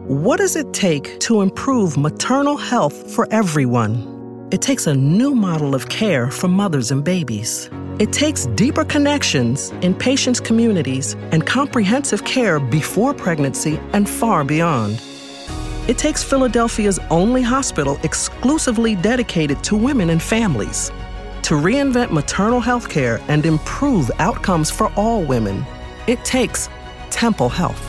What does it take to improve maternal health for everyone? It takes a new model of care for mothers and babies. It takes deeper connections in patients' communities and comprehensive care before pregnancy and far beyond. It takes Philadelphia's only hospital exclusively dedicated to women and families to reinvent maternal health care and improve outcomes for all women. It takes Temple Health.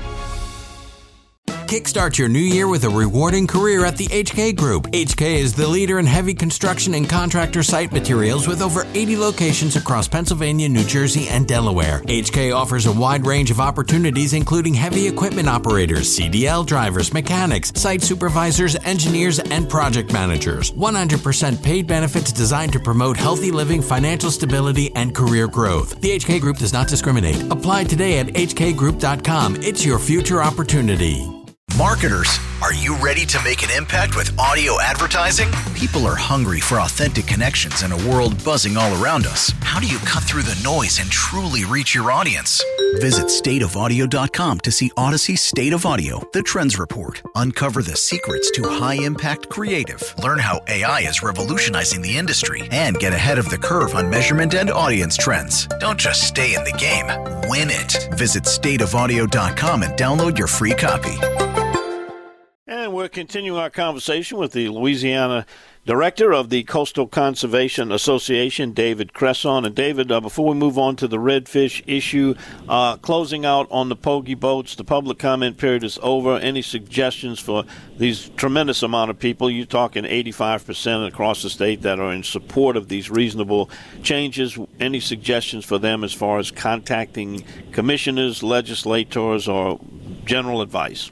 Kickstart your new year with a rewarding career at the HK Group. HK is the leader in heavy construction and contractor site materials with over 80 locations across Pennsylvania, New Jersey, and Delaware. HK offers a wide range of opportunities, including heavy equipment operators, CDL drivers, mechanics, site supervisors, engineers, and project managers. 100% paid benefits designed to promote healthy living, financial stability, and career growth. The HK Group does not discriminate. Apply today at hkgroup.com. It's your future opportunity. Marketers, are you ready to make an impact with audio advertising? People are hungry for authentic connections in a world buzzing all around us. How do you cut through the noise and truly reach your audience? Visit stateofaudio.com to see Odyssey's State of Audio, the Trends Report. Uncover the secrets to high-impact creative. Learn how AI is revolutionizing the industry and get ahead of the curve on measurement and audience trends. Don't just stay in the game, win it. Visit stateofaudio.com and download your free copy. And we're continuing our conversation with the Louisiana Director of the Coastal Conservation Association, David Cresson. And David, before we move on to the redfish issue, closing out on the pogie boats, the public comment period is over. Any suggestions for these tremendous amount of people? You're talking 85% across the state that are in support of these reasonable changes. Any suggestions for them as far as contacting commissioners, legislators, or general advice?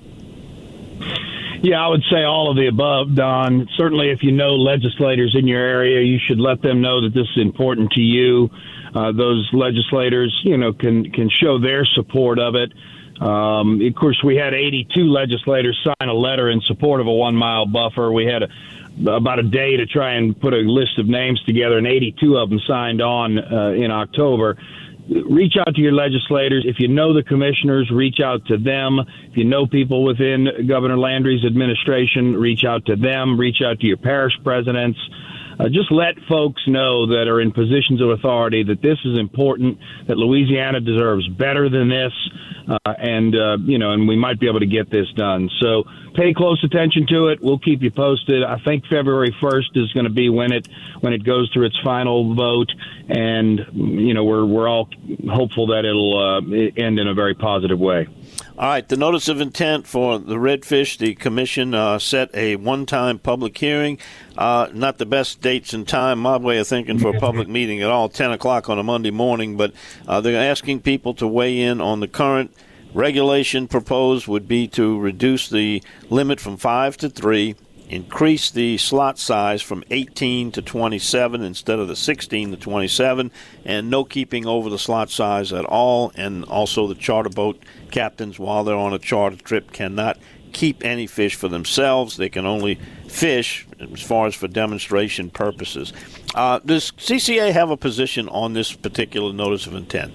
Yeah, I would say all of the above, Don. Certainly, if you know legislators in your area, you should let them know that this is important to you. Those legislators, can show their support of it. Of course, we had 82 legislators sign a letter in support of a 1 mile buffer. We had about a day to try and put a list of names together, and 82 of them signed on in October. Reach out to your legislators. If you know the commissioners, reach out to them. If you know people within Governor Landry's administration, reach out to them. Reach out to your parish presidents. Just let folks know that are in positions of authority that this is important, that Louisiana deserves better than this, and we might be able to get this done. So pay close attention to it. We'll keep you posted. I think February 1st is going to be when it goes through its final vote, and we're all hopeful that it'll end in a very positive way. All right, the notice of intent for the redfish, the commission set a one-time public hearing. Not the best dates and time, my way of thinking, for a public meeting at all, 10 o'clock on a Monday morning, but they're asking people to weigh in on the current regulation proposed would be to reduce the limit from 5 to 3, increase the slot size from 18 to 27 instead of the 16 to 27, and no keeping over the slot size at all. And also the charter boat captains, while they're on a charter trip, cannot keep any fish for themselves. They can only fish as far as for demonstration purposes. Does CCA have a position on this particular notice of intent?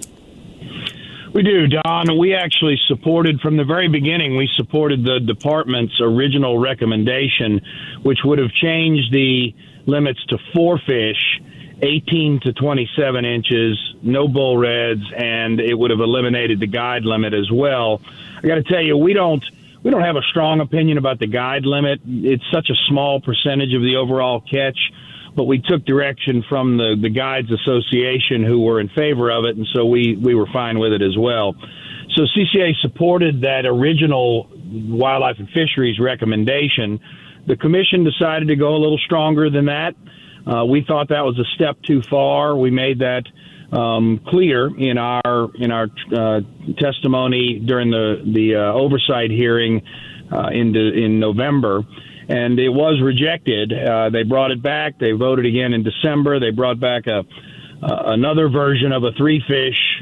We do, Don. We actually supported, from the very beginning, we supported the department's original recommendation, which would have changed the limits to 4 fish, 18 to 27 inches, no bull reds, and it would have eliminated the guide limit as well. I got to tell you, we don't have a strong opinion about the guide limit. It's such a small percentage of the overall catch. But we took direction from the Guides Association, who were in favor of it, and so we were fine with it as well. So CCA supported that original Wildlife and Fisheries recommendation. The commission decided to go a little stronger than that. We thought that was a step too far. We made that clear in our testimony during the oversight hearing in November. And it was rejected. They brought it back. They voted again in December. They brought back another version of a 3-fish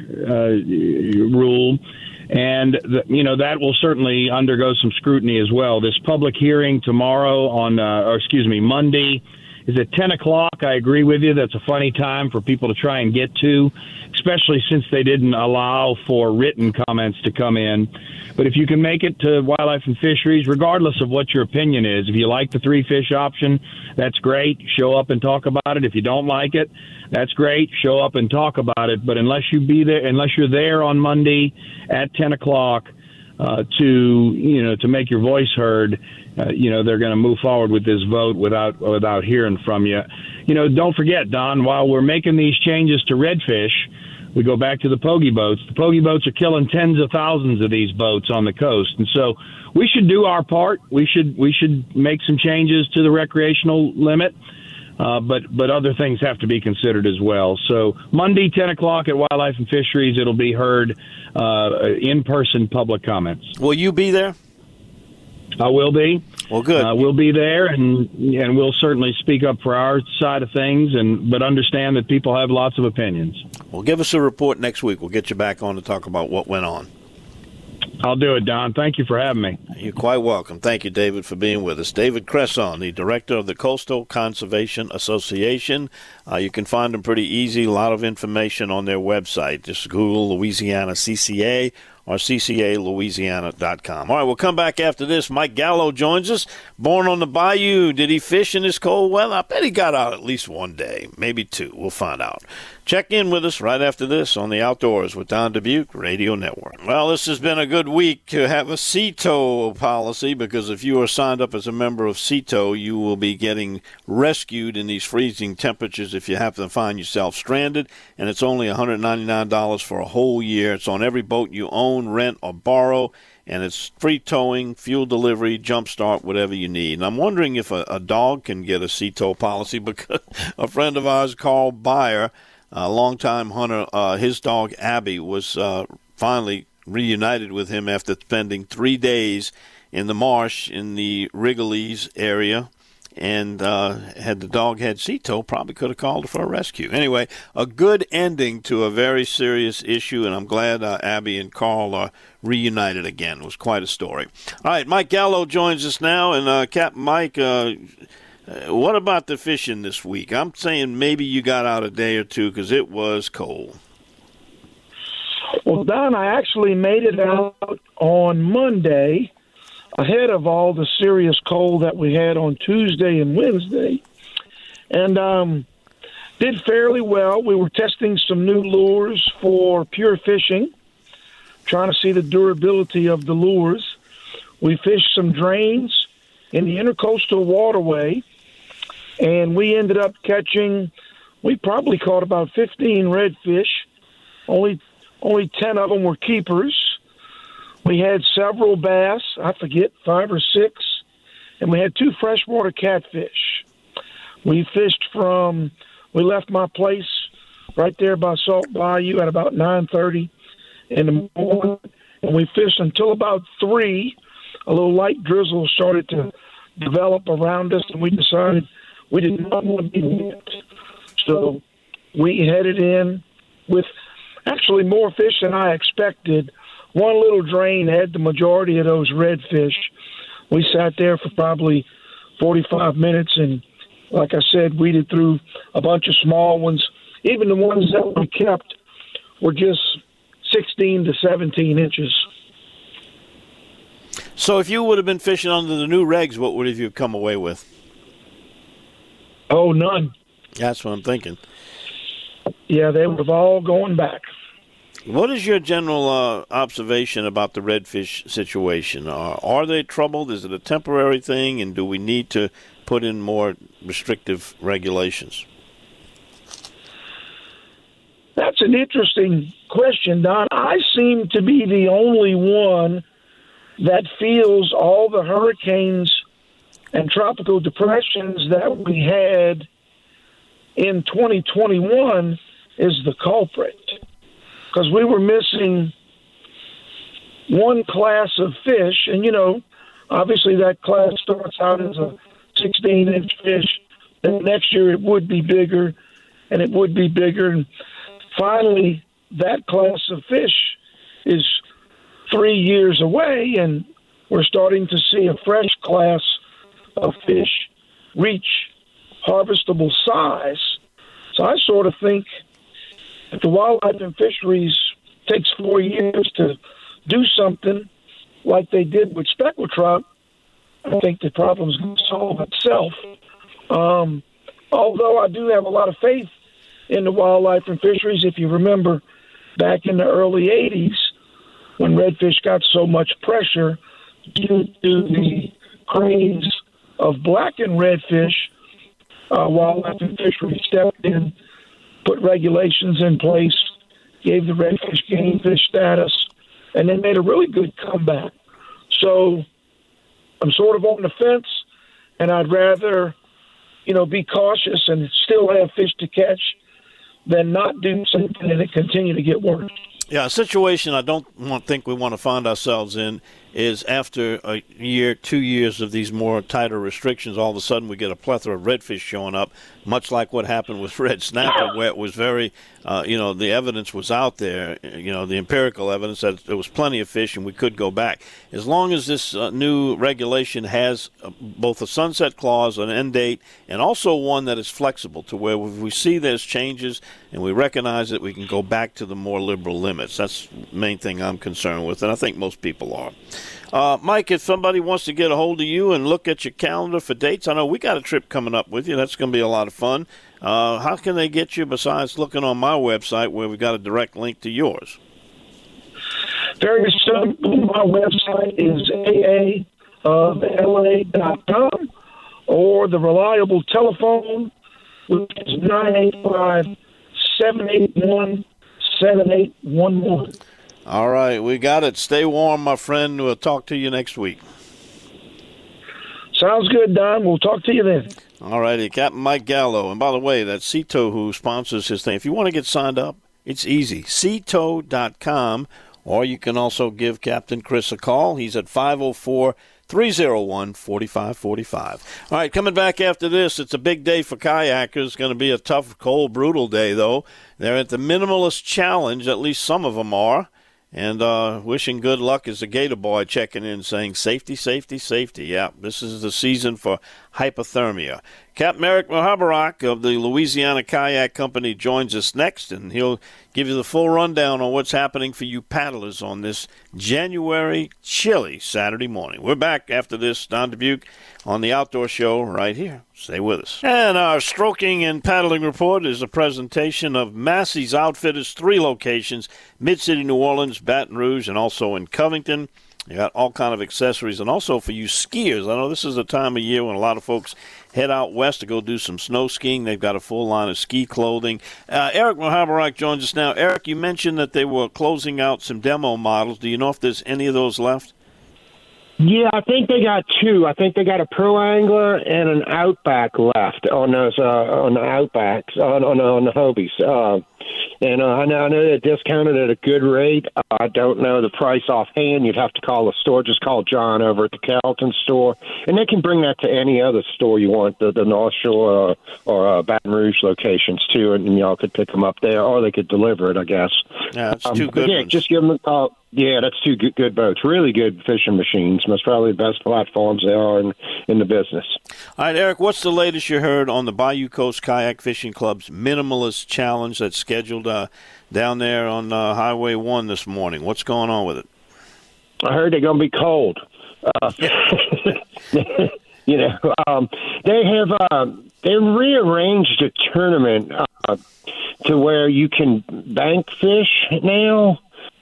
rule. And, that will certainly undergo some scrutiny as well. This public hearing tomorrow Monday is at 10 o'clock. I agree with you. That's a funny time for people to try and get to, especially since they didn't allow for written comments to come in. But if you can make it to Wildlife and Fisheries, regardless of what your opinion is, if you like the 3-fish option, that's great. Show up and talk about it. If you don't like it, that's great. Show up and talk about it. But unless you're there on Monday at 10 o'clock to make your voice heard, they're going to move forward with this vote without hearing from you. Don't forget, Don, while we're making these changes to redfish, we go back to the pogie boats. The pogie boats are killing tens of thousands of these boats on the coast. And so we should do our part. We should make some changes to the recreational limit. But other things have to be considered as well. So Monday, 10 o'clock at Wildlife and Fisheries, it'll be heard in-person public comments. Will you be there? I will be. Well, good. We'll be there, and we'll certainly speak up for our side of things, but understand that people have lots of opinions. Well, give us a report next week. We'll get you back on to talk about what went on. I'll do it, Don. Thank you for having me. You're quite welcome. Thank you, David, for being with us. David Cresson, the director of the Coastal Conservation Association. You can find them pretty easy. A lot of information on their website. Just Google Louisiana CCA or ccalouisiana.com. All right, we'll come back after this. Mike Gallo joins us. Born on the bayou. Did he fish in this cold weather? I bet he got out at least one day, maybe two. We'll find out. Check in with us right after this on the Outdoors with Don Dubuque Radio Network. Well, this has been a good week to have a CETO policy, because if you are signed up as a member of CETO, you will be getting rescued in these freezing temperatures if you happen to find yourself stranded, and it's only $199 for a whole year. It's on every boat you own, rent, or borrow, and it's free towing, fuel delivery, jump start, whatever you need. And I'm wondering if a dog can get a CETO policy, because a friend of ours, Carl Beyer, a longtime hunter, his dog Abby was finally reunited with him after spending 3 days in the marsh in the Wrigley's area. And had the dog had CETO, probably could have called for a rescue. Anyway, a good ending to a very serious issue, and I'm glad Abby and Carl are reunited again. It was quite a story. All right, Mike Gallo joins us now. And Captain Mike, what about the fishing this week? I'm saying maybe you got out a day or two because it was cold. Well, Don, I actually made it out on Monday ahead of all the serious cold that we had on Tuesday and Wednesday, and did fairly well. We were testing some new lures for pure fishing, trying to see the durability of the lures. We fished some drains in the Intercoastal Waterway, and we ended up we probably caught about 15 redfish. Only 10 of them were keepers. We had several bass, I forget, 5 or 6, and we had 2 freshwater catfish. We left my place right there by Salt Bayou at about 9:30 in the morning, and we fished until about 3. A little light drizzle started to develop around us, and we decided we did not want to be wet. So we headed in with actually more fish than I expected. One little drain had the majority of those redfish. We sat there for probably 45 minutes, and like I said, weeded through a bunch of small ones. Even the ones that we kept were just 16 to 17 inches. So if you would have been fishing under the new regs, what would you have come away with? Oh, none. That's what I'm thinking. Yeah, they would have all gone back. What is your general observation about the redfish situation? Are they troubled? Is it a temporary thing? And do we need to put in more restrictive regulations? That's an interesting question, Don. I seem to be the only one that feels all the hurricanes and tropical depressions that we had in 2021 is the culprit. Because we were missing one class of fish, and, obviously that class starts out as a 16-inch fish, and next year it would be bigger, and it would be bigger, and finally that class of fish is 3 years away, and we're starting to see a fresh class of fish reach harvestable size. So I sort of think if the Wildlife and Fisheries takes 4 years to do something like they did with speckled trout, I think the problem's going to solve itself. Although I do have a lot of faith in the Wildlife and Fisheries. If you remember back in the early 80s when redfish got so much pressure due to the craze of blackened redfish, Wildlife and Fisheries stepped in, put regulations in place, gave the redfish game fish status, and they made a really good comeback. So I'm sort of on the fence, and I'd rather, be cautious and still have fish to catch than not do something and it continue to get worse. Yeah, a situation I don't think we want to find ourselves in is after a year, 2 years of these more tighter restrictions, all of a sudden we get a plethora of redfish showing up, much like what happened with red snapper, where it was very, the evidence was out there, the empirical evidence that there was plenty of fish and we could go back. As long as this new regulation has both a sunset clause, an end date, and also one that is flexible to where if we see there's changes and we recognize that we can go back to the more liberal limits. That's the main thing I'm concerned with, and I think most people are. Mike, if somebody wants to get a hold of you and look at your calendar for dates, I know we got a trip coming up with you. That's going to be a lot of fun. How can they get you besides looking on my website where we got a direct link to yours? Very simple. My website is aaofla.com or the reliable telephone, which is 985-781-7811. All right, we got it. Stay warm, my friend. We'll talk to you next week. Sounds good, Don. We'll talk to you then. All righty, Captain Mike Gallo. And by the way, that's Cito who sponsors his thing. If you want to get signed up, it's easy. Cito.com, or you can also give Captain Chris a call. He's at 504-301-4545. All right, coming back after this, it's a big day for kayakers. It's going to be a tough, cold, brutal day, though. They're at the Minimalist Challenge, at least some of them are. And wishing good luck is the Gator Boy checking in saying, safety, safety, safety. Yeah, this is the season for hypothermia. Captain Eric Mahabarak of the Louisiana Kayak Company joins us next, and he'll give you the full rundown on what's happening for you paddlers on this January chilly Saturday morning. We're back after this, Don Dubuque, on the Outdoor Show right here. Stay with us. And our Stroking and Paddling Report is a presentation of Massey's Outfitters, 3 locations, Mid-City, New Orleans, Baton Rouge, and also in Covington. You got all kind of accessories, and also for you skiers. I know this is a time of year when a lot of folks head out west to go do some snow skiing. They've got a full line of ski clothing. Eric Mahabarak joins us now. Eric, you mentioned that they were closing out some demo models. Do you know if there's any of those left? Yeah, I think they got 2. I think they got a Pro Angler and an Outback left on those on the Outbacks on the Hobies. And I know they're discounted at a good rate. I don't know the price offhand. You'd have to call the store. Just call John over at the Carrollton store, and they can bring that to any other store you want, the North Shore or Baton Rouge locations too, and y'all could pick them up there, or they could deliver it, I guess. Yeah, that's 2 good ones. Just give them a call. Yeah, that's 2 good boats. Really good fishing machines. Most probably the best platforms there are in the business. All right, Eric, what's the latest you heard on the Bayou Coast Kayak Fishing Club's Minimalist Challenge that's scheduled down there on Highway 1 this morning? What's going on with it? I heard they're going to be cold. They rearranged a tournament to where you can bank fish now.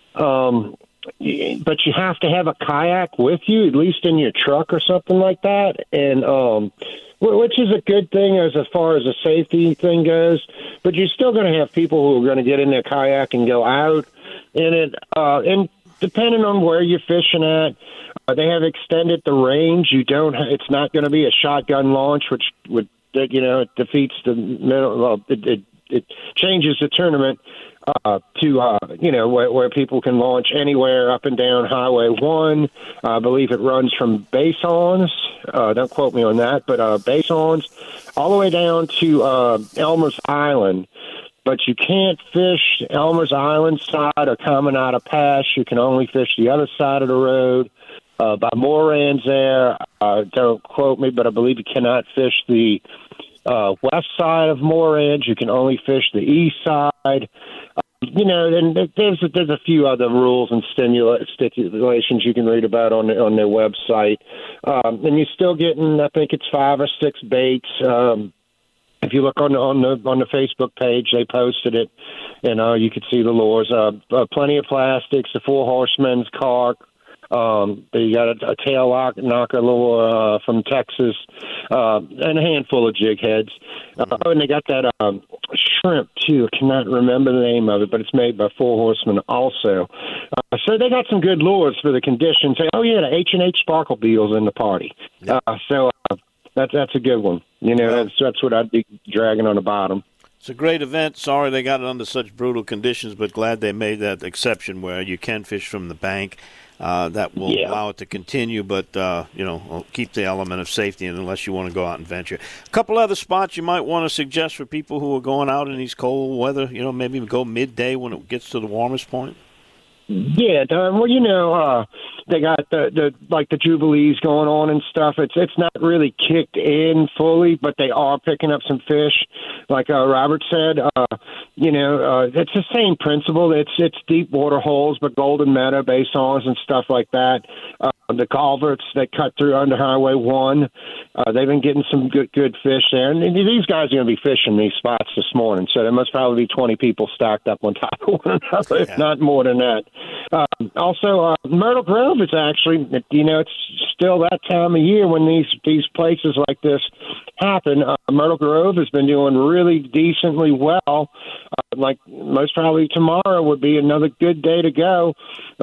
But you have to have a kayak with you, at least in your truck or something like that, and which is a good thing as far as a safety thing goes. But you're still going to have people who are going to get in their kayak and go out in it. And depending on where you're fishing at, they have extended the range. It's not going to be a shotgun launch, which would it defeats the middle. Well, it changes the tournament. Where people can launch anywhere up and down Highway 1. I believe it runs from Basons. Don't quote me on that, but Basons all the way down to Elmer's Island. But you can't fish Elmer's Island side or Caminada Pass. You can only fish the other side of the road. By Moran's there, don't quote me, but I believe you cannot fish the west side of Moorhead. You can only fish the east side. And there's a few other rules and stipulations you can read about on their website. And you're still getting, I think it's 5 or 6 baits. If you look on the Facebook page, they posted it, and you could see the lures. Plenty of plastics, the Four Horsemen's carp. You got a tail knocker lure from Texas, and a handful of jig heads. And they got that shrimp, too. I cannot remember the name of it, but it's made by Four Horsemen also. So they got some good lures for the conditions. The H&H Sparkle Beetle's in the party. That's a good one. That's what I'd be dragging on the bottom. It's a great event. Sorry they got it under such brutal conditions, but glad they made that exception where you can fish from the bank. That will allow it to continue, but, we'll keep the element of safety unless you want to go out and venture. A couple other spots you might want to suggest for people who are going out in these cold weather, maybe go midday when it gets to the warmest point? Yeah, well, they got the Jubilees going on and stuff. It's not really kicked in fully, but they are picking up some fish. Like Robert said, it's the same principle. It's deep water holes, but Golden Meadow, Basons, and stuff like that. The culverts that cut through under Highway 1, they've been getting some good fish there. And these guys are going to be fishing these spots this morning, so there must probably be 20 people stacked up on top of one another, if not more than that. Also, Myrtle Grove is actually, it's still that time of year when these places like this happen. Myrtle Grove has been doing really decently well. Like most probably tomorrow would be another good day to go.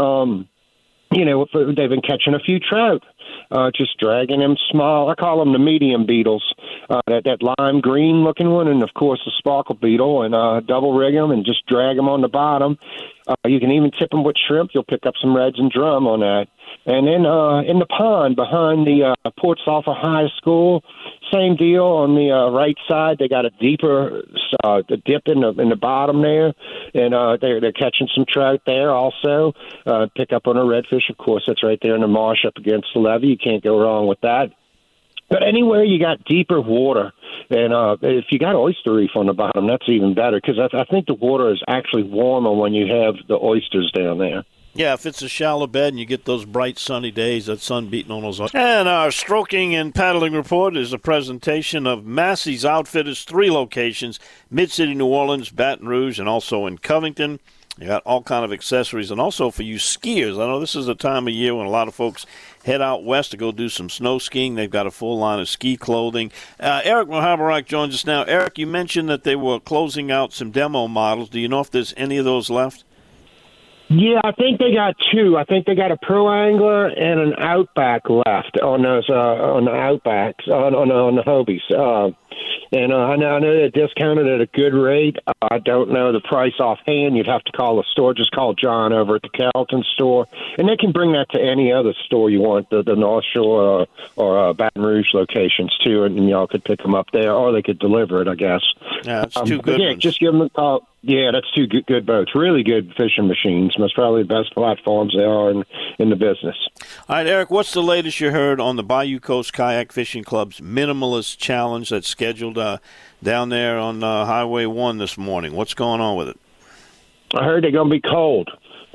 They've been catching a few trout, just dragging them small. I call them the medium beetles, that lime green looking one, and of course the sparkle beetle, and double rig them and just drag them on the bottom. You can even tip them with shrimp. You'll pick up some reds and drum on that. And then in the pond behind the Port Sulphur High School, same deal on the right side. They got a deeper dip in the bottom there, and they're catching some trout there also. Pick up on a redfish, of course. That's right there in the marsh up against the levee. You can't go wrong with that. But anywhere you got deeper water, and if you got oyster reef on the bottom, that's even better, because I think the water is actually warmer when you have the oysters down there. Yeah, if it's a shallow bed and you get those bright sunny days, that sun beating on those. And our stroking and paddling report is a presentation of Massey's Outfitters, 3 locations, Mid-City, New Orleans, Baton Rouge, and also in Covington. You got all kind of accessories, and also for you skiers. I know this is a time of year when a lot of folks head out west to go do some snow skiing. They've got a full line of ski clothing. Eric Mahabarak joins us now. Eric, you mentioned that they were closing out some demo models. Do you know if there's any of those left? Yeah, I think they got 2. I think they got a Pro Angler and an Outback left on those on the Outbacks on the Hobies. And I know they're discounted at a good rate. I don't know the price offhand. You'd have to call the store. Just call John over at the Carrollton store, and they can bring that to any other store you want, the North Shore or Baton Rouge locations too, and y'all could pick them up there, or they could deliver it, I guess. Yeah, that's 2 good ones. Just give them a call. Yeah, that's 2 good boats. Really good fishing machines. Most probably the best platforms they are in the business. All right, Eric, what's the latest you heard on the Bayou Coast Kayak Fishing Club's Minimalist Challenge that's scheduled down there on Highway 1 this morning? What's going on with it? I heard they're going to be cold.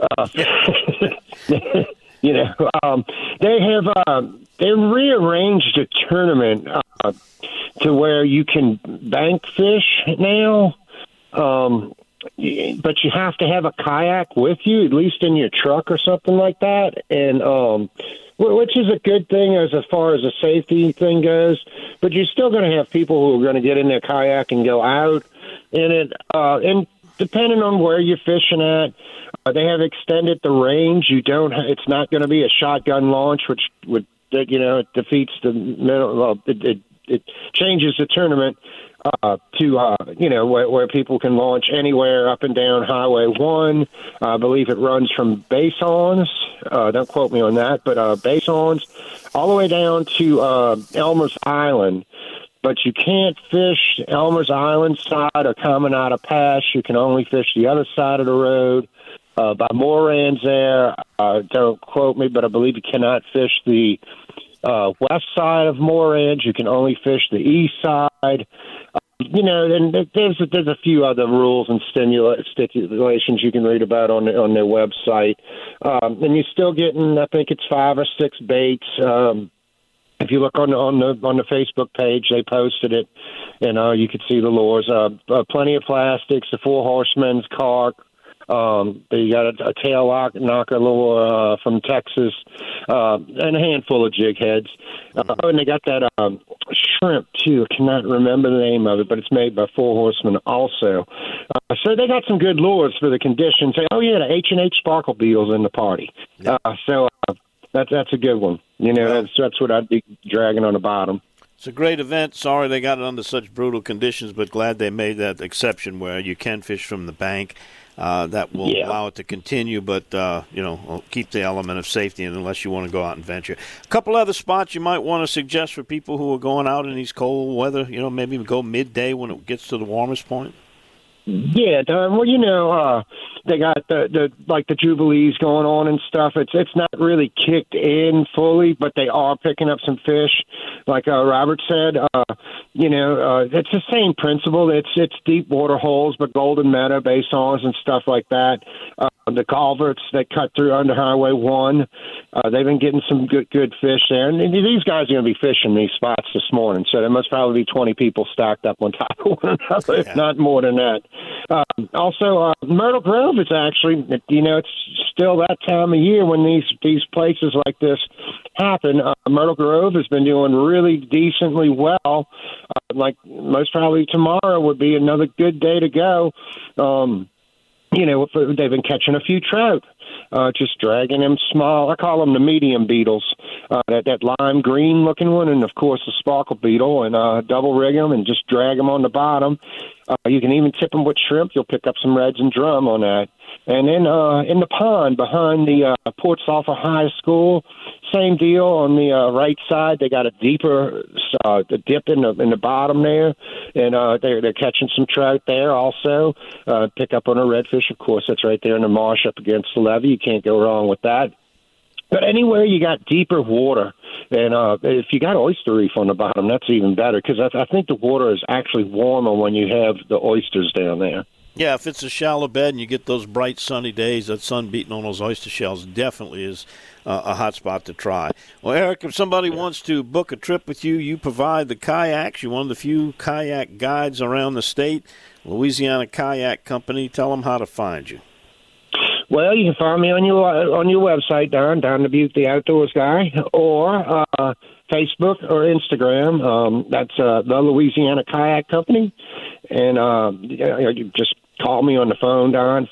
They rearranged a tournament to where you can bank fish now. But you have to have a kayak with you, at least in your truck or something like that, and which is a good thing as far as a safety thing goes. But you're still going to have people who are going to get in their kayak and go out in it. And depending on where you're fishing at, they have extended the range. It's not going to be a shotgun launch, which would it defeats the middle. Well, it changes the tournament to where people can launch anywhere up and down Highway 1. I believe it runs from Basons. Don't quote me on that, but Basons all the way down to Elmer's Island. But you can't fish Elmer's Island side or Caminada Pass. You can only fish the other side of the road. By Moran's there, don't quote me, but I believe you cannot fish the west side of Moorhead. You can only fish the east side. And there's a few other rules and stipulations you can read about on their website. And you're still getting, I think it's 5 or 6 baits. If you look on the Facebook page, they posted it, and you could see the lures. Plenty of plastics, the Four Horsemen's carp. They got a tail knocker lure from Texas, and a handful of jig heads. And they got that shrimp too. I cannot remember the name of it, but it's made by Four Horsemen also. So they got some good lures for the conditions. The H&H Sparkle Beetle's in the party. Yep. That's a good one. That's what I'd be dragging on the bottom. It's a great event. Sorry they got it under such brutal conditions, but glad they made that exception where you can fish from the bank. That will allow it to continue, but, keep the element of safety unless you want to go out and venture. A couple other spots you might want to suggest for people who are going out in these cold weather, maybe go midday when it gets to the warmest point? Yeah, well, they got the Jubilees going on and stuff. It's not really kicked in fully, but they are picking up some fish. Like Robert said, it's the same principle. It's deep water holes, but Golden Meadow, Basons, and stuff like that. The culverts that cut through under Highway 1, they've been getting some good fish there. And these guys are going to be fishing these spots this morning, so there must probably be 20 people stacked up on top of one another, if not more than that. Also, Myrtle Grove is actually, it's still that time of year when these places like this happen. Myrtle Grove has been doing really decently well. Like most probably tomorrow would be another good day to go. They've been catching a few trout, just dragging them small. I call them the medium beetles, that lime green looking one, and of course the sparkle beetle, and double rig them and just drag them on the bottom. You can even tip them with shrimp. You'll pick up some reds and drum on that. And then in the pond behind the Port Sulphur High School, same deal on the right side. They got a deeper dip in the bottom there, and they're catching some trout there also. Pick up on a redfish, of course. That's right there in the marsh up against the levee. You can't go wrong with that. But anywhere you got deeper water, and if you got oyster reef on the bottom, that's even better, because I think the water is actually warmer when you have the oysters down there. Yeah, if it's a shallow bed and you get those bright sunny days, that sun beating on those oyster shells definitely is a hot spot to try. Well, Eric, if somebody wants to book a trip with you, you provide the kayaks. You're one of the few kayak guides around the state. Louisiana Kayak Company. Tell them how to find you. Well, you can find me on your website, Don Dubuque, the Outdoors Guy, or Facebook or Instagram. That's the Louisiana Kayak Company. And you just call me on the phone, Don,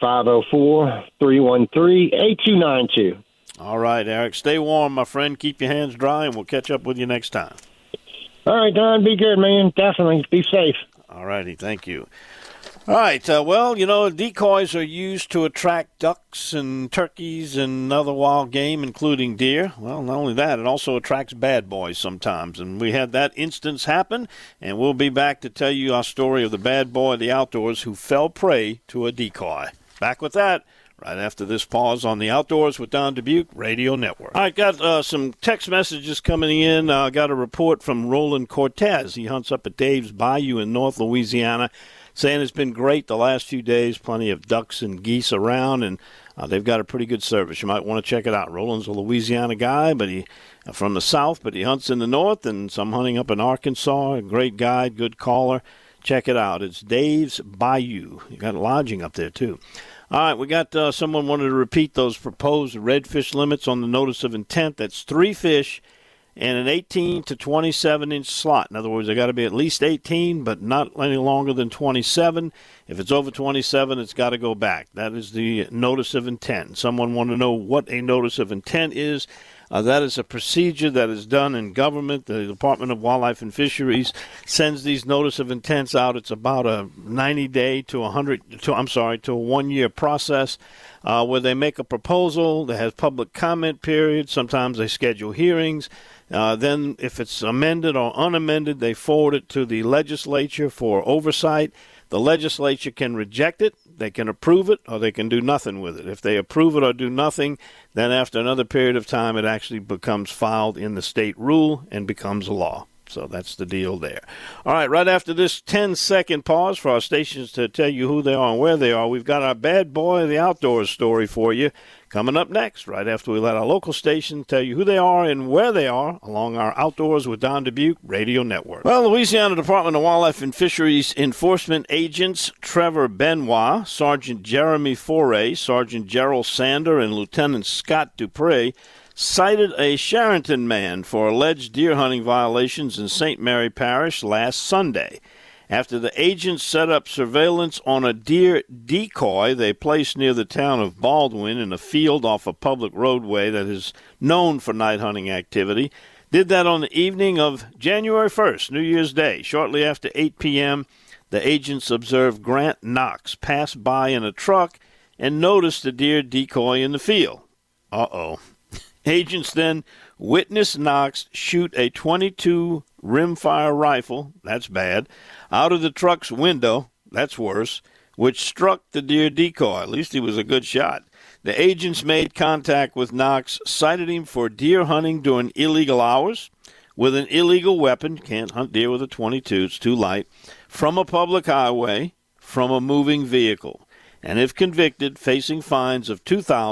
504-313-8292. All right, Eric. Stay warm, my friend. Keep your hands dry, and we'll catch up with you next time. All right, Don. Be good, man. Definitely. Be safe. All righty. Thank you. All right. Decoys are used to attract ducks and turkeys and other wild game, including deer. Well, not only that, it also attracts bad boys sometimes. And we had that instance happen, and we'll be back to tell you our story of the bad boy of the outdoors who fell prey to a decoy. Back with that right after this pause on the Outdoors with Don Dubuque Radio Network. I got some text messages coming in. Got a report from Roland Cortez. He hunts up at Dave's Bayou in North Louisiana, saying it's been great the last few days, plenty of ducks and geese around, and they've got a pretty good service. You might want to check it out. Roland's a Louisiana guy, but he from the south, but he hunts in the north, and some hunting up in Arkansas. A great guide, good caller. Check it out. It's Dave's Bayou. You got lodging up there, too. All right, we got someone wanted to repeat those proposed redfish limits on the notice of intent. That's 3 fish and an 18 to 27-inch slot. In other words, they got to be at least 18, but not any longer than 27. If it's over 27, it's got to go back. That is the notice of intent. Someone wanted to know what a notice of intent is. That is a procedure that is done in government. The Department of Wildlife and Fisheries sends these notice of intents out. It's about a 90-day to a 1-year process where they make a proposal. They have public comment period. Sometimes they schedule hearings. Then if it's amended or unamended, they forward it to the legislature for oversight. The legislature can reject it. They can approve it or they can do nothing with it. If they approve it or do nothing, then after another period of time, it actually becomes filed in the state rule and becomes a law. So that's the deal there. All right, right after this 10-second pause for our stations to tell you who they are and where they are, we've got our bad boy of the outdoors story for you coming up next, right after we let our local station tell you who they are and where they are along our Outdoors with Don Dubuque radio network. Well, Louisiana Department of Wildlife and Fisheries Enforcement agents Trevor Benoit, Sergeant Jeremy Foray, Sergeant Gerald Sander, and Lieutenant Scott Dupre cited a Charenton man for alleged deer hunting violations in St. Mary Parish last Sunday. After the agents set up surveillance on a deer decoy they placed near the town of Baldwin in a field off a public roadway that is known for night hunting activity, did that on the evening of January 1st, New Year's Day. Shortly after 8 p.m., the agents observed Grant Knox pass by in a truck and noticed the deer decoy in the field. Uh-oh. Agents then witnessed Knox shoot a .22 rimfire rifle, that's bad, out of the truck's window, that's worse, which struck the deer decoy. At least he was a good shot. The agents made contact with Knox, cited him for deer hunting during illegal hours with an illegal weapon, can't hunt deer with a .22, it's too light, from a public highway, from a moving vehicle. And if convicted, facing fines of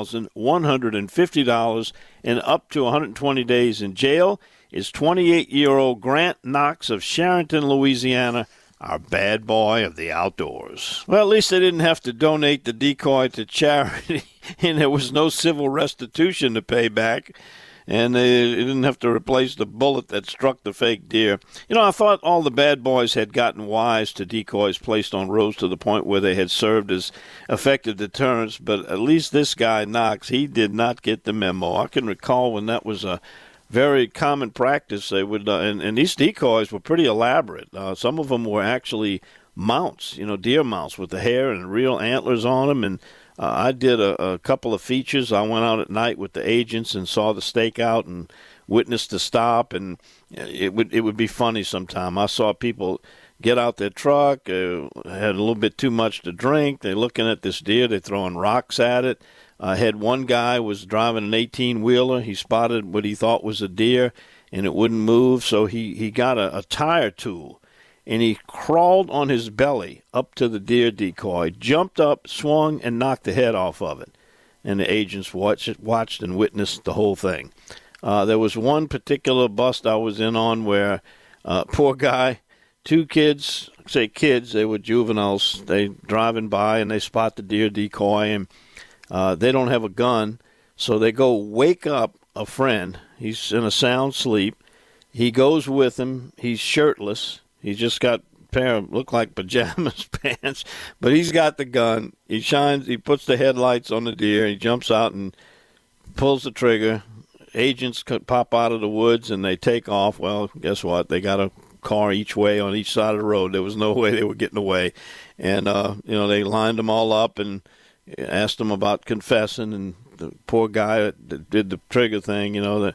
$2,150 and up to 120 days in jail, is 28-year-old Grant Knox of Charenton, Louisiana, our bad boy of the outdoors. Well, at least they didn't have to donate the decoy to charity, and there was no civil restitution to pay back, and they didn't have to replace the bullet that struck the fake deer. You know, I thought all the bad boys had gotten wise to decoys placed on roads to the point where they had served as effective deterrents, but at least this guy, Knox, he did not get the memo. I can recall when that was a very common practice. They would, and these decoys were pretty elaborate. Some of them were actually mounts, deer mounts with the hair and real antlers on them, and I did a couple of features. I went out at night with the agents and saw the stakeout and witnessed the stop, and it would be funny sometime. I saw people get out their truck, had a little bit too much to drink. They're looking at this deer. They're throwing rocks at it. I had one guy was driving an 18-wheeler. He spotted what he thought was a deer, and it wouldn't move, so he got a tire tool. And he crawled on his belly up to the deer decoy, jumped up, swung, and knocked the head off of it. And the agents watched and witnessed the whole thing. There was one particular bust I was in on where poor guy, two kids, they were juveniles, they driving by and they spot the deer decoy, and they don't have a gun, so they go wake up a friend. He's in a sound sleep. He goes with him. He's shirtless. He's just got a pair of look like pajamas pants, but he's got the gun. He puts the headlights on the deer. He jumps out and pulls the trigger. Agents pop out of the woods and they take off. Well, guess what? They got a car each way on each side of the road. There was no way they were getting away. And, they lined them all up and asked them about confessing. And the poor guy that did the trigger thing, they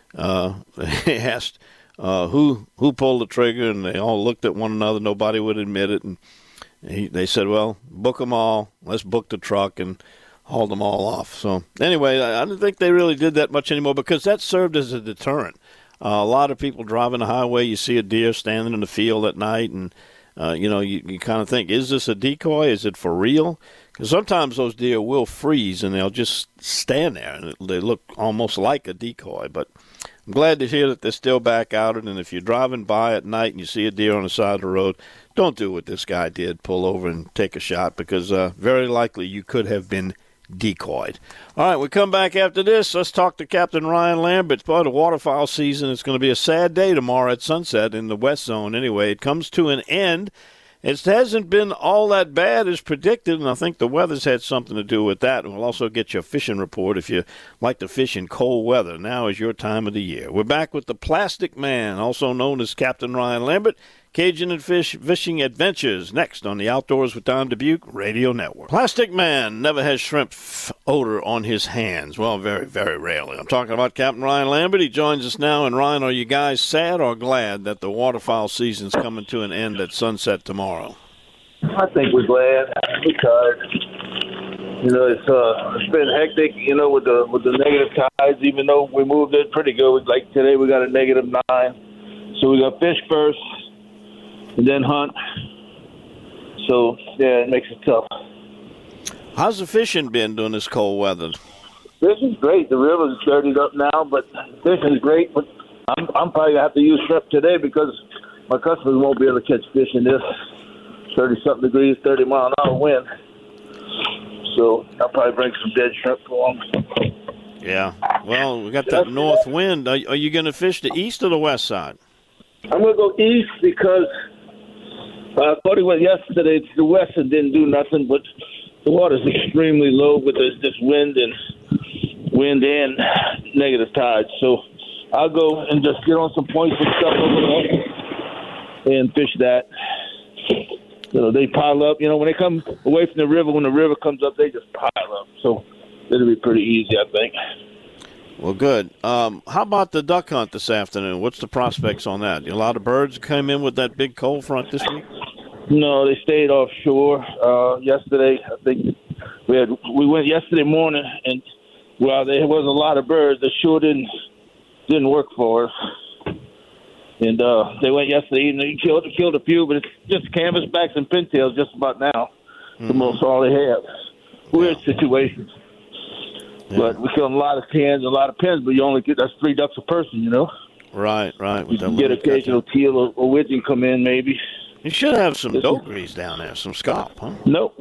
asked, who pulled the trigger, and they all looked at one another. Nobody would admit it, and they said, well, book them all. Let's book the truck and haul them all off. So anyway, I don't think they really did that much anymore because that served as a deterrent. A lot of people driving the highway, you see a deer standing in the field at night, and you kind of think, is this a decoy? Is it for real? Because sometimes those deer will freeze and they'll just stand there, and they look almost like a decoy. But I'm glad to hear that they're still back out. And if you're driving by at night and you see a deer on the side of the road, don't do what this guy did, pull over and take a shot, because very likely you could have been decoyed. All right, we come back after this. Let's talk to Captain Ryan Lambert. It's part of waterfowl season. It's going to be a sad day tomorrow at sunset in the West Zone. Anyway, it comes to an end. It hasn't been all that bad as predicted, and I think the weather's had something to do with that. And we'll also get your fishing report if you like to fish in cold weather. Now is your time of the year. We're back with the Plastic Man, also known as Captain Ryan Lambert, Cajun and Fishing Adventures, next on the Outdoors with Don Dubuque Radio Network. Plastic Man never has shrimp odor on his hands. Well, very, very rarely. I'm talking about Captain Ryan Lambert. He joins us now. And, Ryan, are you guys sad or glad that the waterfowl season's coming to an end at sunset tomorrow? I think we're glad. We're tired. It's been hectic, with the negative tides. Even though we moved it pretty good, like today we got a -9, so we got fish first, and then hunt. So yeah, it makes it tough. How's the fishing been during this cold weather? Fishing's great. The river's dirtied up now, but fishing's great. But I'm probably gonna have to use shrimp today because my customers won't be able to catch fish in this 30-something degrees, 30-mile-an-hour wind. So I'll probably bring some dead shrimp for them. Yeah. Well, we got that north wind. Are you going to fish the east or the west side? I'm going to go east because according to what yesterday, the west didn't do nothing, but the water's extremely low with this wind and negative tides. So I'll go and just get on some points and stuff over there and fish that. They pile up. When they come away from the river, when the river comes up, they just pile up. So it'll be pretty easy, I think. Well, good. How about the duck hunt this afternoon? What's the prospects on that? A lot of birds came in with that big cold front this week? No, they stayed offshore. Yesterday, I think we went yesterday morning, and while there was a lot of birds, the shore didn't work for us. And they went yesterday evening. Killed a few, but it's just canvasbacks and pintails just about now. The most all they have. Weird situations. Yeah. But we killed a lot of cans, a lot of pins, but you only get that's 3 ducks a person, Right. You can get occasional teal or widgeon come in, maybe. You should have some dogries down there, some scalp, huh? Nope.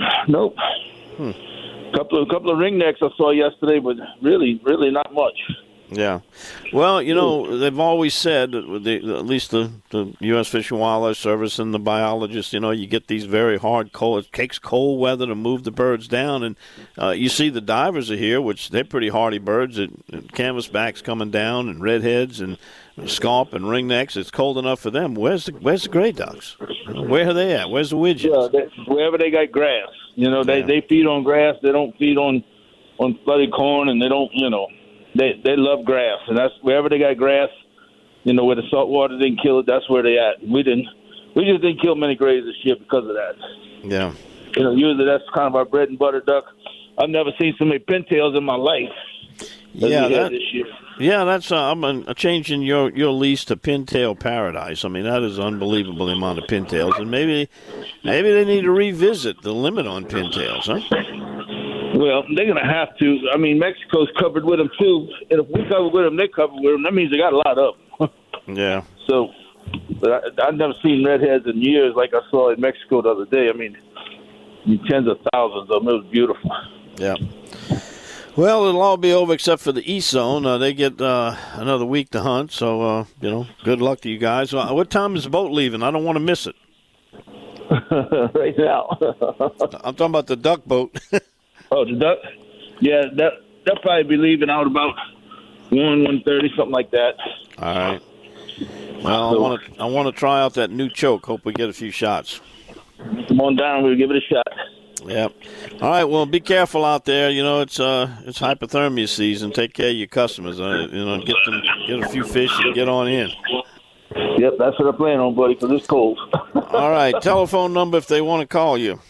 Couple of ringnecks I saw yesterday, but really not much. Yeah. Well, they've always said, at least the U.S. Fish and Wildlife Service and the biologists, you get these very hard cold, it takes cold weather to move the birds down. And you see the divers are here, which they're pretty hardy birds, and canvasbacks coming down and redheads and scaup and ringnecks. It's cold enough for them. Where's the gray ducks? Where are they at? Where's the widgeons? Yeah, wherever they got grass. They feed on grass. They don't feed on flooded corn, and they don't, They love grass, and that's wherever they got grass, where the salt water didn't kill it, that's where they at. We just didn't kill many grays this year because of that. Yeah. Usually that's kind of our bread and butter duck. I've never seen so many pintails in my life. This year. Yeah, that's I'm changing your lease to pintail paradise. I mean, that is an unbelievable amount of pintails, and maybe they need to revisit the limit on pintails, huh? Well, they're going to have to. I mean, Mexico's covered with them, too. And if we cover with them, they cover with them. That means they got a lot of them. Yeah. So, but I've never seen redheads in years like I saw in Mexico the other day. I mean, tens of thousands of them. It was beautiful. Yeah. Well, it'll all be over except for the East Zone. They get another week to hunt. So, good luck to you guys. What time is the boat leaving? I don't want to miss it. Right now. I'm talking about the duck boat. Oh, the duck? Yeah, they'll probably be leaving out about 1:30, something like that. All right. Well, I want to try out that new choke. Hope we get a few shots. Come on down. We'll give it a shot. Yep. All right. Well, be careful out there. It's hypothermia season. Take care of your customers. Get a few fish and get on in. Yep, that's what I'm planning on, buddy, because it's cold. All right. Telephone number if they want to call you.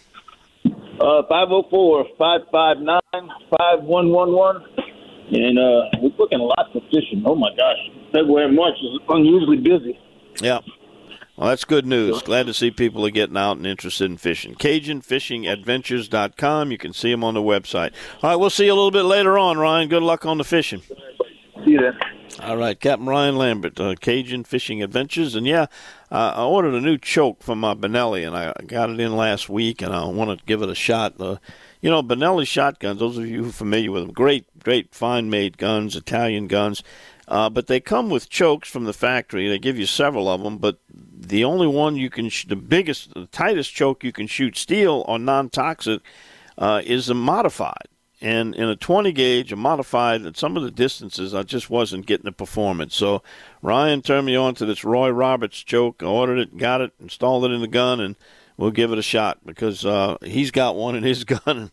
504-559-5111. And we're booking lots of fishing. Oh, my gosh. February and March is unusually busy. Yeah. Well, that's good news. Glad to see people are getting out and interested in fishing. CajunFishingAdventures.com. You can see them on the website. All right, we'll see you a little bit later on, Ryan. Good luck on the fishing. See you then. All right, Captain Ryan Lambert, Cajun Fishing Adventures. And, I ordered a new choke from Benelli, and I got it in last week, and I want to give it a shot. Benelli shotguns, those of you who are familiar with them, great, fine-made guns, Italian guns. But they come with chokes from the factory. They give you several of them, but the only one the tightest choke you can shoot steel or non-toxic is a modified. And in a 20 gauge, a modified, at some of the distances, I just wasn't getting the performance. So Ryan turned me on to this Roy Roberts choke. I ordered it, got it, installed it in the gun, and we'll give it a shot because he's got one in his gun.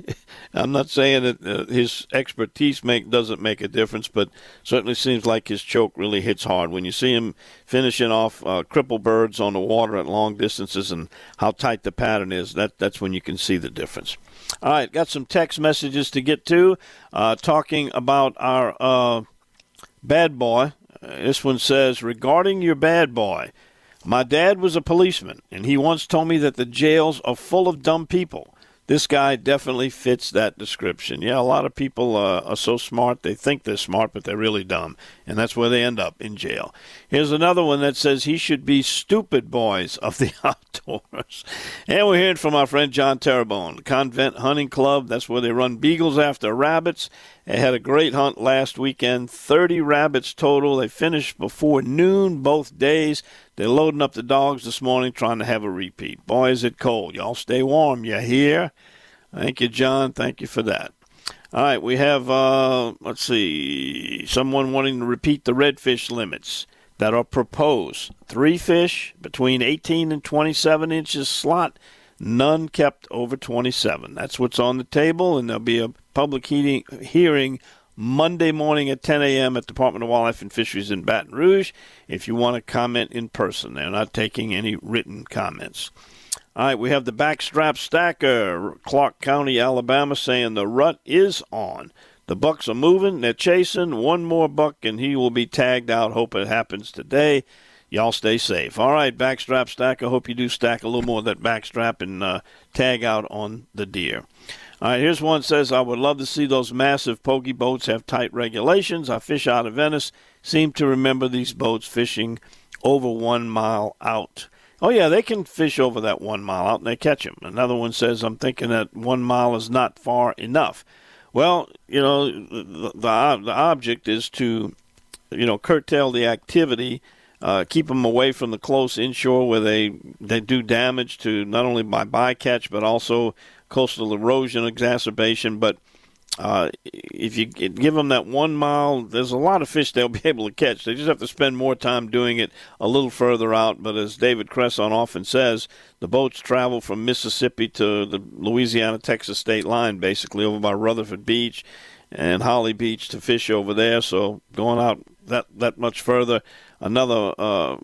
I'm not saying that his expertise doesn't make a difference, but certainly seems like his choke really hits hard. When you see him finishing off crippled birds on the water at long distances and how tight the pattern is, that's when you can see the difference. All right, got some text messages to get to, talking about our bad boy. This one says, regarding your bad boy, my dad was a policeman, and he once told me that the jails are full of dumb people. This guy definitely fits that description. Yeah, a lot of people are so smart, they think they're smart, but they're really dumb, and that's where they end up, in jail. Here's another one that says he should be stupid boys of the outdoors. And we're hearing from our friend John Terrebonne, the Convent Hunting Club. That's where they run beagles after rabbits. They had a great hunt last weekend, 30 rabbits total. They finished before noon both days. They're loading up the dogs this morning, trying to have a repeat. Boy, is it cold. Y'all stay warm. You hear? Thank you, John. Thank you for that. All right, we have, let's see, someone wanting to repeat the redfish limits that are proposed. 3 fish between 18 and 27 inches slot, none kept over 27. That's what's on the table, and there'll be a public hearing Monday morning at 10 a.m. at Department of Wildlife and Fisheries in Baton Rouge if you want to comment in person. They're not taking any written comments. All right, we have the backstrap stacker, Clark County, Alabama, saying the rut is on. The bucks are moving. They're chasing. One more buck, and he will be tagged out. Hope it happens today. Y'all stay safe. All right, backstrap stacker. Hope you do stack a little more of that backstrap and tag out on the deer. All right, here's one that says, I would love to see those massive pokey boats have tight regulations. I fish out of Venice. Seem to remember these boats fishing over 1 mile out. Oh, yeah, they can fish over that 1 mile out, and they catch them. Another one says, I'm thinking that 1 mile is not far enough. Well, you know, the object is to, you know, curtail the activity, keep them away from the close inshore where they do damage to not only by bycatch but also coastal erosion exacerbation. But if you give them that 1 mile, there's a lot of fish they'll be able to catch. They just have to spend more time doing it a little further out. But as David Cresson often says, the boats travel from Mississippi to the Louisiana-Texas state line, basically over by Rutherford Beach and Holly Beach to fish over there. So going out that much further, another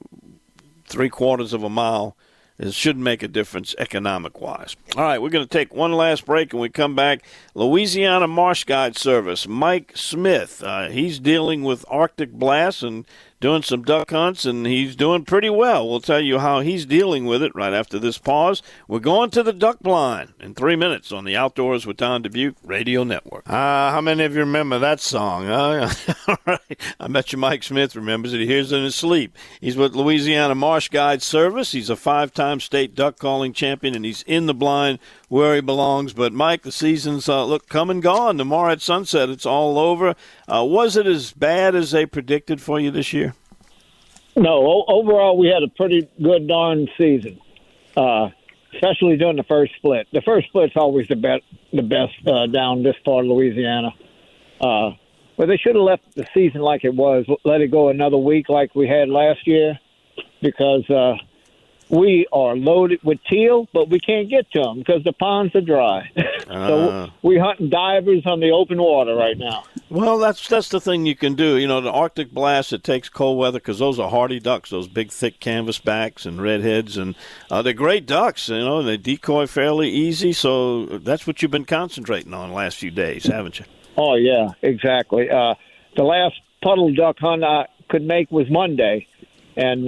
3/4 of a mile, it should make a difference economic-wise. All right, we're going to take one last break, and we come back. Louisiana Marsh Guide Service, Mike Smith. He's dealing with Arctic blasts and doing some duck hunts, and he's doing pretty well. We'll tell you how he's dealing with it right after this pause. We're going to the duck blind in 3 minutes on the Outdoors with Don Dubuque Radio Network. How many of you remember that song? All right. I bet you Mike Smith remembers it. He hears it in his sleep. He's with Louisiana Marsh Guide Service. He's a 5-time state duck calling champion, and he's in the blind where he belongs. But, Mike, the season's, come and gone. Tomorrow at sunset, it's all over. Was it as bad as they predicted for you this year? No, overall we had a pretty good darn season, especially during the first split. The first split's always the best down this part of Louisiana. But they should have left the season like it was, let it go another week like we had last year, because we are loaded with teal, but we can't get to them because the ponds are dry. So we're hunting divers on the open water right now. Well, that's the thing you can do. You know, the Arctic blast, it takes cold weather because those are hardy ducks, those big, thick canvasbacks and redheads. And they're great ducks, you know, they decoy fairly easy. So that's what you've been concentrating on the last few days, haven't you? Oh, yeah, exactly. The last puddle duck hunt I could make was Monday. And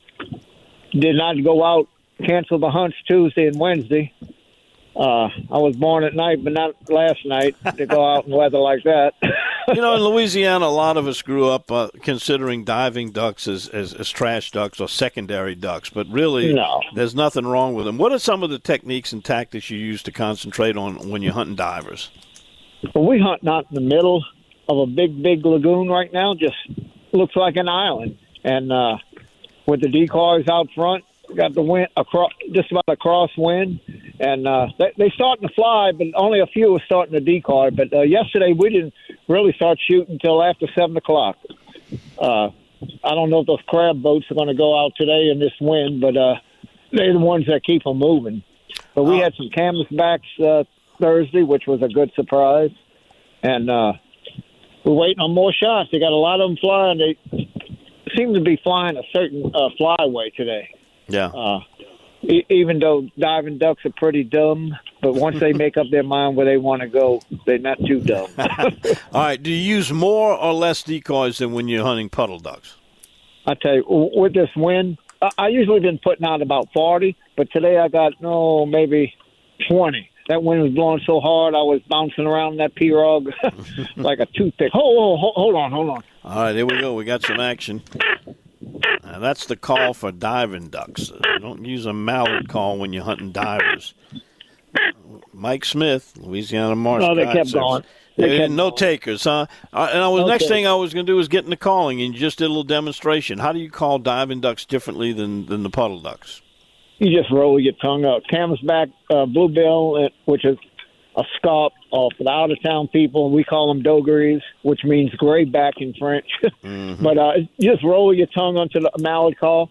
did not go out, cancel the hunts Tuesday and Wednesday. I was born at night, but not last night to go out in weather like that. You know, in Louisiana, a lot of us grew up considering diving ducks as trash ducks or secondary ducks, but really there's nothing wrong with them. What are some of the techniques and tactics you use to concentrate on when you're hunting divers? Well, we hunt out in the middle of a big lagoon right now, just looks like an island. And with the decoys out front, got the wind across, just about a crosswind, and they starting to fly, but only a few are starting to decoy. But yesterday we didn't really start shooting until after 7 o'clock. I don't know if those crab boats are going to go out today in this wind, but they're the ones that keep them moving. But we had some canvasbacks Thursday, which was a good surprise. And we're waiting on more shots. They got a lot of them flying. They seem to be flying a certain flyway today. Yeah. Even though diving ducks are pretty dumb, but once they make up their mind where they want to go, they're not too dumb. All right. Do you use more or less decoys than when you're hunting puddle ducks? I tell you, with this wind, I usually been putting out about 40, but today I got, maybe 20. That wind was blowing so hard, I was bouncing around that pirogue like a toothpick. Hold on. All right, here we go. We got some action. That's the call for diving ducks. Don't use a mallard call when you're hunting divers. Mike Smith, Louisiana Marsh. Oh, they kept going. No takers, huh? Next thing I was going to do was get into calling, and you just did a little demonstration. How do you call diving ducks differently than the puddle ducks? You just roll your tongue out. Canvasback bluebill, which is a scaup for the out-of-town people. We call them dogaries, which means grayback in French. Mm-hmm. But you just roll your tongue onto the mallard call.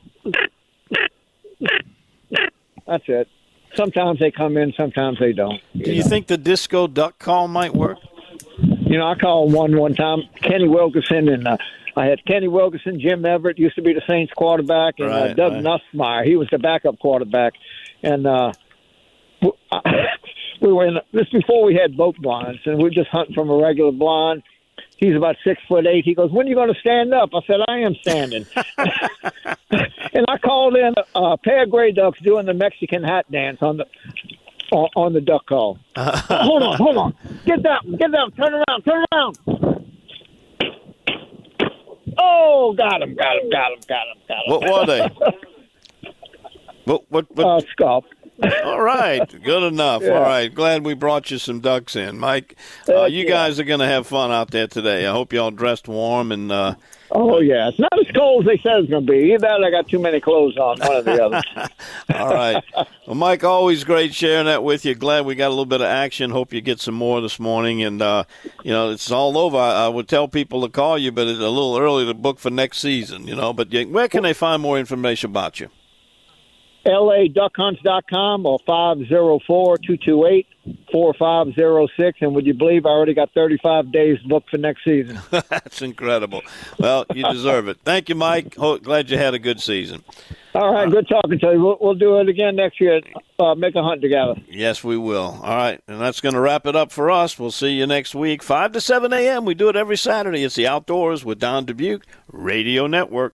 That's it. Sometimes they come in, sometimes they don't. Do you think the disco duck call might work? I called one time, Kenny Wilkerson, and I had Kenny Wilkerson, Jim Everett, used to be the Saints quarterback, and Doug Nussmeier. He was the backup quarterback. And we were this before we had boat blinds, and we were just hunting from a regular blind. He's about 6'8". He goes, "When are you going to stand up?" I said, "I am standing." And I called in a pair of gray ducks doing the Mexican hat dance on the duck call. Hold on. Get down. Turn around. Oh, got him. What were they? What? Scalp. All right, good enough. Yeah. All right, glad we brought you some ducks in, Mike. You guys are going to have fun out there today. I hope you all dressed warm and. Oh yeah, it's not as cold as they said it's going to be. Either that, or I got too many clothes on. One or the other. All right. Well, Mike, always great sharing that with you. Glad we got a little bit of action. Hope you get some more this morning. And it's all over. I would tell people to call you, but it's a little early to book for next season. But where can they find more information about you? LADuckHunts.com or 504-228-4506. And would you believe I already got 35 days booked for next season? That's incredible. Well, you deserve it. Thank you, Mike. Glad you had a good season. All right, good talking to you. We'll do it again next year. Make a hunt together. Yes, we will. All right, and that's going to wrap it up for us. We'll see you next week, 5 to 7 a.m. We do it every Saturday. It's the Outdoors with Don Dubuque Radio Network.